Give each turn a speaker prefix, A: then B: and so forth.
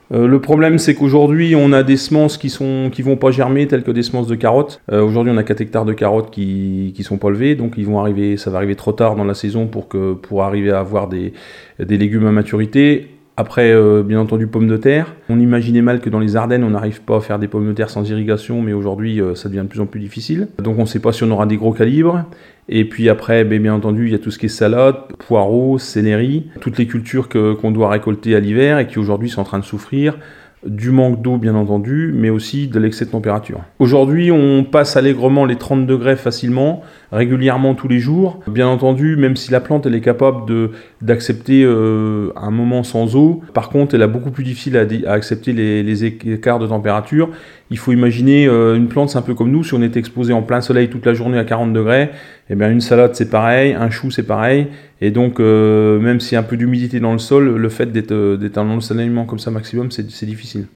A: Le problème, c'est qu'aujourd'hui, on a des semences qui vont pas germer, telles que des semences de carottes. Aujourd'hui, on a 4 hectares de carottes qui sont pas levés, donc ça va arriver trop tard dans la saison pour arriver à avoir des légumes à maturité. Après, bien entendu, pommes de terre. On imaginait mal que dans les Ardennes, on n'arrive pas à faire des pommes de terre sans irrigation, mais aujourd'hui, ça devient de plus en plus difficile. Donc on ne sait pas si on aura des gros calibres. Et puis après, bien entendu, il y a tout ce qui est salade, poireaux, céleri, toutes les cultures qu'on doit récolter à l'hiver et qui aujourd'hui sont en train de souffrir du manque d'eau bien entendu, mais aussi de l'excès de température. Aujourd'hui, on passe allègrement les 30 degrés facilement, régulièrement tous les jours. Bien entendu, même si la plante elle est capable d'accepter un moment sans eau, par contre, elle a beaucoup plus difficile à accepter les écarts de température. Il faut imaginer une plante, c'est un peu comme nous, si on est exposé en plein soleil toute la journée à 40 degrés, eh bien une salade c'est pareil, un chou c'est pareil, et donc même s'il y a un peu d'humidité dans le sol, le fait d'être en ensoleillement comme ça maximum, c'est difficile.